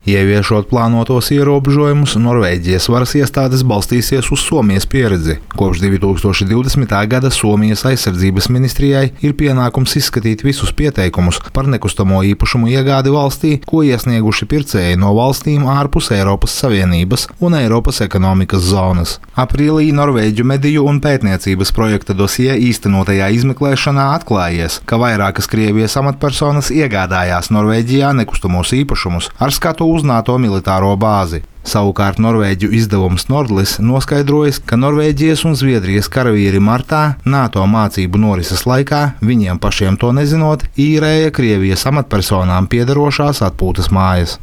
Ieviešot plānotos ierobežojumus, Norvēģijas varas iestādes balstīsies uz Somijas pieredzi. Kopš 2020. gada Somijas aizsardzības ministrijai ir pienākums izskatīt visus pieteikumus par nekustamo īpašumu iegādi valstī, ko iesnieguši pircēji no valstīm ārpus Eiropas Savienības un Eiropas ekonomikas zonas. Aprīlī Norvēģu mediju un pētniecības projekta dosie īstenotajā izmeklēšanā atklājies, ka vairākas Krievijas amatpersonas iegādājās Norvēģijā nekustamos īpašumus ar skatu uz NATO militāro bāzi. Savukārt Norvēģu izdevums Nordlis noskaidrojis, ka Norvēģijas un Zviedrijas karavīri martā NATO mācību norises laikā, viņiem pašiem to nezinot, īrēja Krievijas amatpersonām piederošās atpūtas mājas.